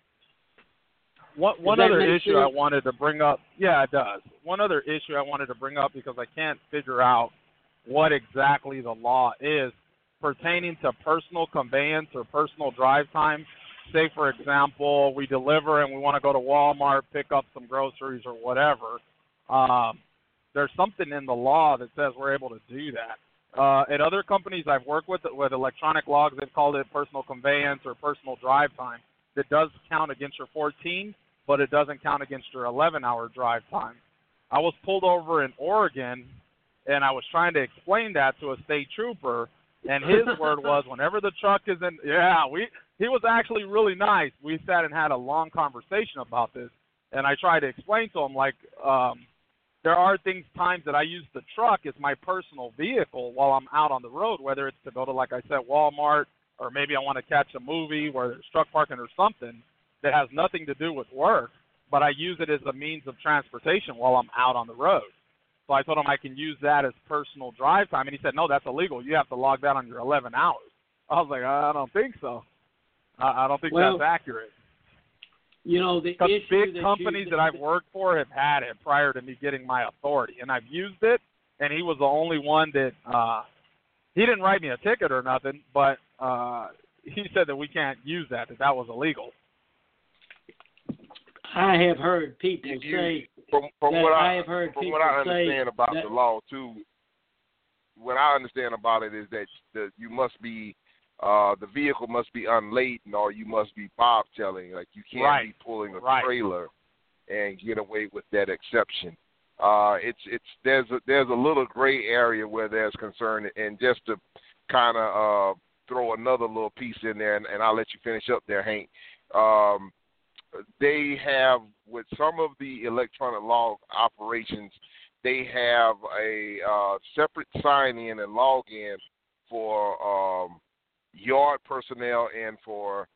One other issue I wanted to bring up. Yeah, it does. One other issue I wanted to bring up, because I can't figure out what exactly the law is pertaining to personal conveyance or personal drive time. Say, for example, we deliver and we want to go to Walmart, pick up some groceries or whatever. There's something in the law that says we're able to do that. At other companies I've worked with electronic logs, they've called it personal conveyance or personal drive time. That does count against your 14, but it doesn't count against your 11-hour drive time. I was pulled over in Oregon, and I was trying to explain that to a state trooper, and his word was, whenever the truck is in, he was actually really nice. We sat and had a long conversation about this, and I tried to explain to him, there are times that I use the truck as my personal vehicle while I'm out on the road, whether it's to go to, like I said, Walmart, or maybe I want to catch a movie where there's truck parking or something that has nothing to do with work, but I use it as a means of transportation while I'm out on the road. So I told him I can use that as personal drive time, and he said, no, that's illegal. You have to log that on your 11 hours. I was like, I don't think so. I don't think that's accurate. The issue big companies that I've worked for have had it prior to me getting my authority, and I've used it, and he was the only one that he didn't write me a ticket or nothing, but he said that we can't use that was illegal. I have heard people say from what I say understand about the law too. What I understand about it is that you must be the vehicle must be unladen, or you must be bobtailing. Like, you can't be pulling a trailer and get away with that exception. There's a little gray area where there's concern, and just to kind of throw another little piece in there, and I'll let you finish up there, Hank. They have, with some of the electronic log operations, they have a separate sign-in and log-in for yard personnel and for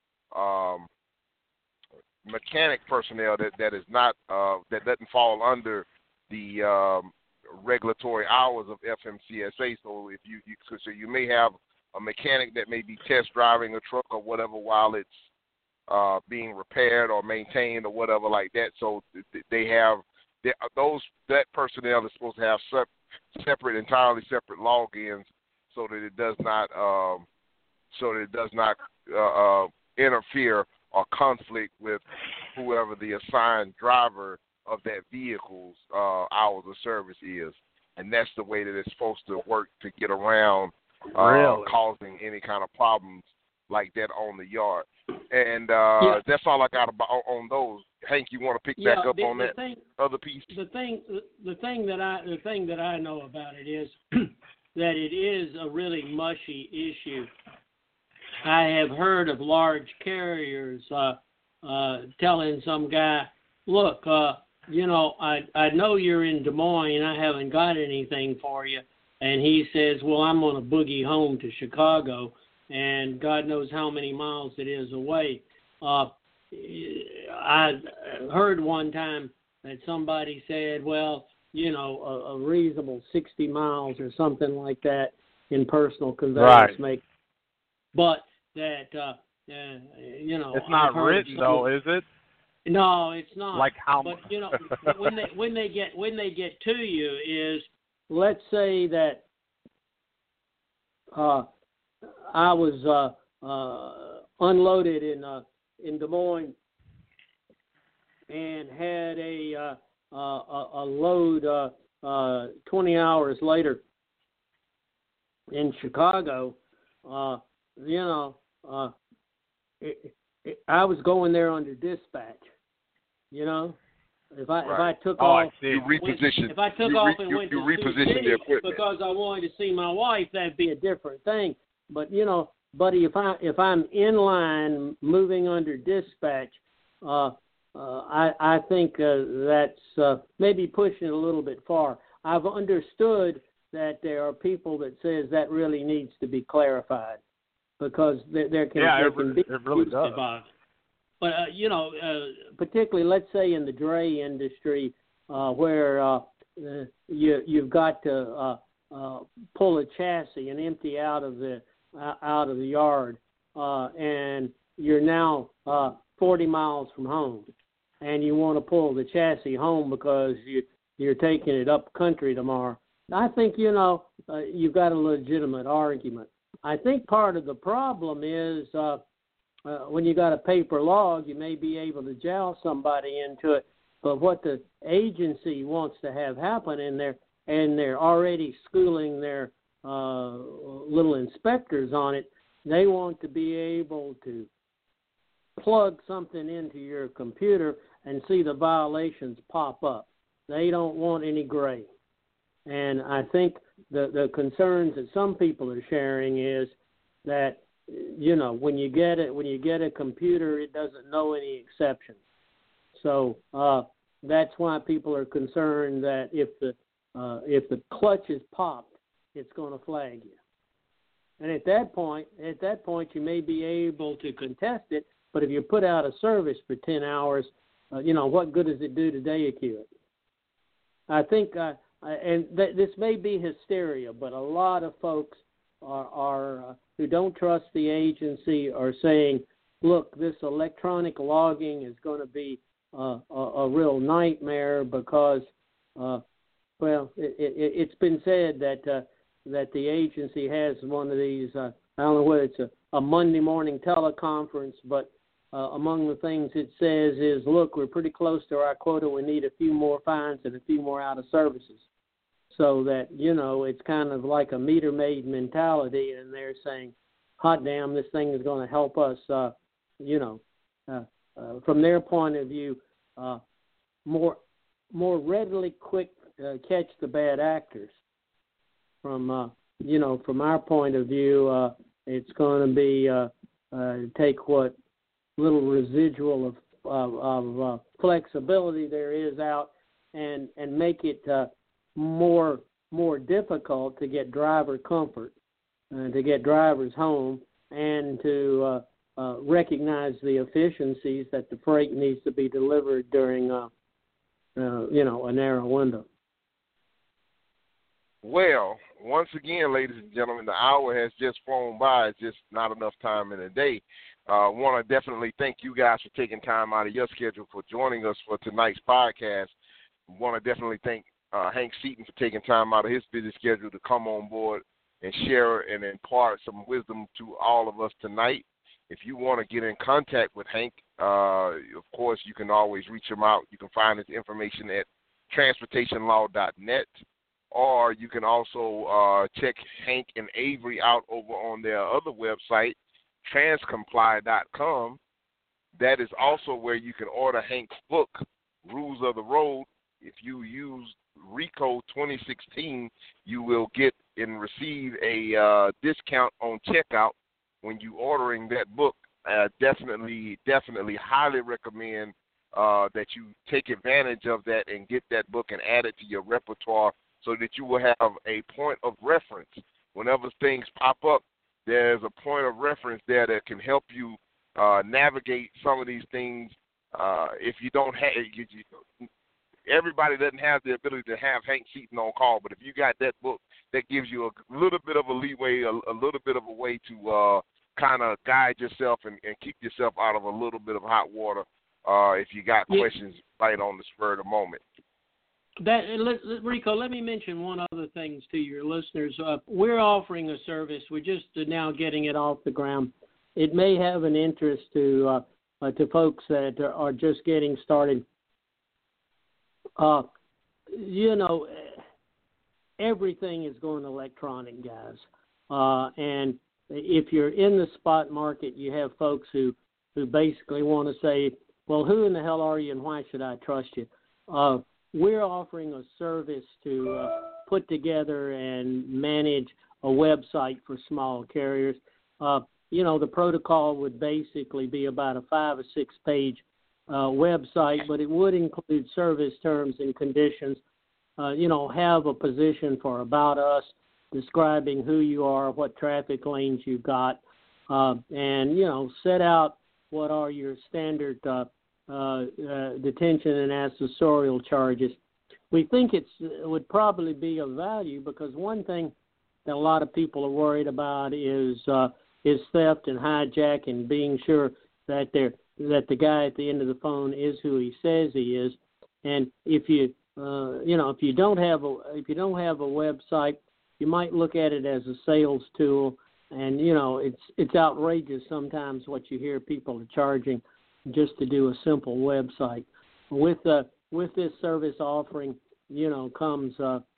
mechanic personnel that is not that doesn't fall under the regulatory hours of FMCSA. So if you may have a mechanic that may be test driving a truck or whatever while it's being repaired or maintained or whatever like that. So they have that personnel is supposed to have entirely separate logins, so that it does not interfere or conflict with whoever the assigned driver of that vehicle's hours of service is. And that's the way that it's supposed to work to get around causing any kind of problems like that on the yard. And that's all I got on those. Hank, you want to pick back up on that other piece? The thing that I know about it is that it is a really mushy issue. I have heard of large carriers telling some guy, look, I know you're in Des Moines, I haven't got anything for you. And he says, well, I'm on a boogie home to Chicago, and God knows how many miles it is away. I heard one time that somebody said, well, a reasonable 60 miles or something like that in personal conveyance make. But that, it's not written though, is it? No, it's not. Like how? But when they get to you is, let's say that I was unloaded in Des Moines and had a load 20 hours later in Chicago. I was going there under dispatch, If I took off, you reposition. If I took off and went to reposition Sioux City the equipment because I wanted to see my wife, that'd be a different thing. But buddy, if I'm in line moving under dispatch, I think that's maybe pushing it a little bit far. I've understood that there are people that says that really needs to be clarified because there can be it really does. involved. But particularly, let's say in the dray industry, where you've got to pull a chassis and empty out of the yard, and you're now 40 miles from home, and you want to pull the chassis home because you're taking it up country tomorrow. I think you've got a legitimate argument. I think part of the problem is when you got a paper log, you may be able to joust somebody into it, but what the agency wants to have happen and they're already schooling their little inspectors on it, they want to be able to plug something into your computer and see the violations pop up. They don't want any gray. And I think the concerns that some people are sharing is that when you get a computer, it doesn't know any exceptions. So that's why people are concerned that if the clutch is popped, it's going to flag you. And at that point, you may be able to contest it. But if you put out a service for 10 hours, what good does it do to day acute? I think, this may be hysteria, but a lot of folks are who don't trust the agency are saying, look, this electronic logging is going to be a real nightmare because, it's been said that the agency has one of these, I don't know whether it's a Monday morning teleconference, but among the things it says is, look, we're pretty close to our quota. We need a few more fines and a few more out of services. So that, it's kind of like a meter maid mentality, and they're saying, hot damn, this thing is going to help us, from their point of view, more readily catch the bad actors. From our point of view, it's going to be take what little residual of flexibility there is out and make it more difficult to get driver comfort, to get drivers home, and to recognize the efficiencies that the freight needs to be delivered during a narrow window. Well, once again, ladies and gentlemen, the hour has just flown by. It's just not enough time in a day. Want to definitely thank you guys for taking time out of your schedule for joining us for tonight's podcast. Want to definitely thank Hank Seaton for taking time out of his busy schedule to come on board and share and impart some wisdom to all of us tonight. If you want to get in contact with Hank, of course, you can always reach him out. You can find his information at transportationlaw.net, or you can also check Hank and Avery out over on their other website, transcomply.com. That is also where you can order Hank's book, Rules of the Road. If you use RICO 2016, you will get and receive a discount on checkout when you ordering that book. Definitely highly recommend that you take advantage of that and get that book and add it to your repertoire so that you will have a point of reference. Whenever things pop up, there's a point of reference there that can help you navigate some of these things. If you don't have, everybody doesn't have the ability to have Hank Seaton on call, but if you got that book, that gives you a little bit of a leeway, a little bit of a way to kind of guide yourself and keep yourself out of a little bit of hot water if you got questions right on the spur of the moment. Rico, let me mention one other thing to your listeners. We're offering a service. We're just now getting it off the ground. It may have an interest to folks that are just getting started. Everything is going electronic, guys. And if you're in the spot market, you have folks who basically want to say, well, who in the hell are you and why should I trust you? we're offering a service to put together and manage a website for small carriers. The protocol would basically be about a 5 or 6 page website, but it would include service terms and conditions. Have a position for About Us, describing who you are, what traffic lanes you've got, and set out what are your standard detention and accessorial charges. We think it would probably be of value because one thing that a lot of people are worried about is theft and hijack, and being sure that the guy at the end of the phone is who he says he is. And if you don't have a website, you might look at it as a sales tool, and it's outrageous sometimes what you hear people are charging just to do a simple website. With this service offering, comes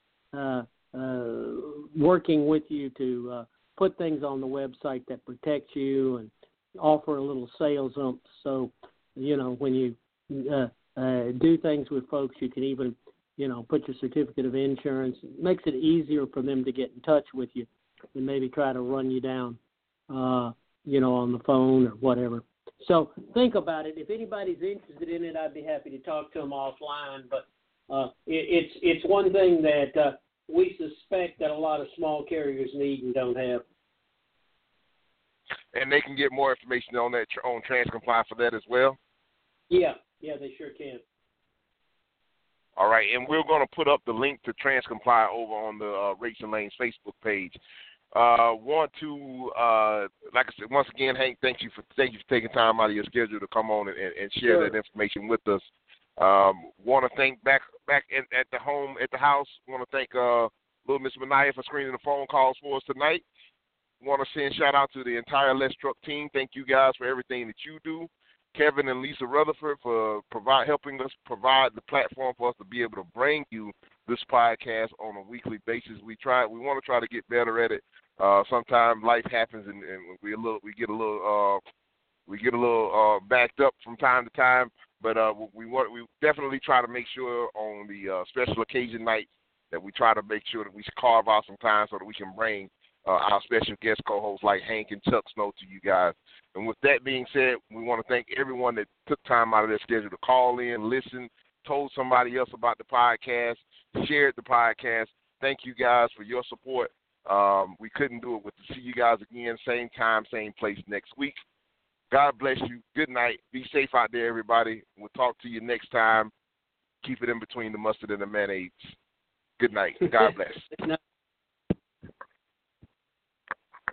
working with you to put things on the website that protect you and offer a little sales oomph. So, when you do things with folks, you can even, put your certificate of insurance. It makes it easier for them to get in touch with you and maybe try to run you down, on the phone or whatever. So think about it. If anybody's interested in it, I'd be happy to talk to them offline. But it's one thing that we suspect that a lot of small carriers need and don't have. And they can get more information on that on TransComply for that as well? Yeah, they sure can. All right, and we're going to put up the link to TransComply over on the Rates and Lanes Facebook page. Want to, like I said, once again, Hank, thank you for taking time out of your schedule to come on and share that information with us. Want to thank back at the house. Want to thank little Miss Manaya for screening the phone calls for us tonight. Want to send shout out to the entire Let's Truck team. Thank you guys for everything that you do. Kevin and Lisa Rutherford for helping us provide the platform for us to be able to bring you this podcast on a weekly basis. We want to try to get better at it. Sometimes life happens and we get a little backed up from time to time. But we definitely try to make sure on the special occasion nights that we try to make sure that we carve out some time so that we can bring our special guest co-hosts like Hank and Chuck Snow to you guys. And with that being said, we want to thank everyone that took time out of their schedule to call in, listen, told somebody else about the podcast, shared the podcast. Thank you guys for your support. We couldn't do it with to see you guys again, same time, same place next week. God bless you. Good night. Be safe out there, everybody. We'll talk to you next time. Keep it in between the mustard and the mayonnaise. Good night. God bless.